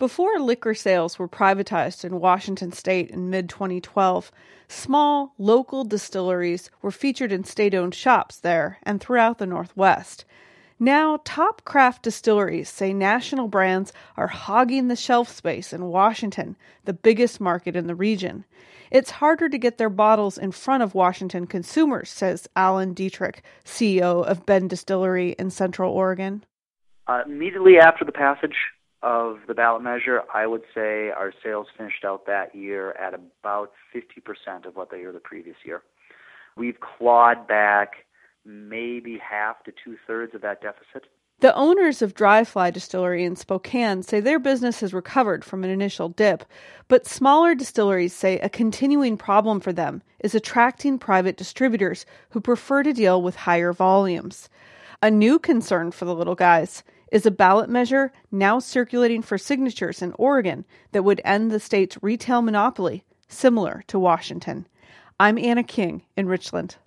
Before liquor sales were privatized in Washington state in mid-2012, small, local distilleries were featured in state-owned shops there and throughout the Northwest. Now, top craft distilleries say national brands are hogging the shelf space in Washington, the biggest market in the region. It's harder to get their bottles in front of Washington consumers, says Alan Dietrich, CEO of Bend Distillery in Central Oregon. Immediately after the passage of the ballot measure, I would say our sales finished out that year at about 50% of what they were the previous year. We've clawed back maybe half to two-thirds of that deficit. The owners of Dry Fly Distillery in Spokane say their business has recovered from an initial dip, but smaller distilleries say a continuing problem for them is attracting private distributors who prefer to deal with higher volumes. A new concern for the little guys is a ballot measure now circulating for signatures in Oregon that would end the state's retail monopoly, similar to Washington. I'm Anna King in Richland.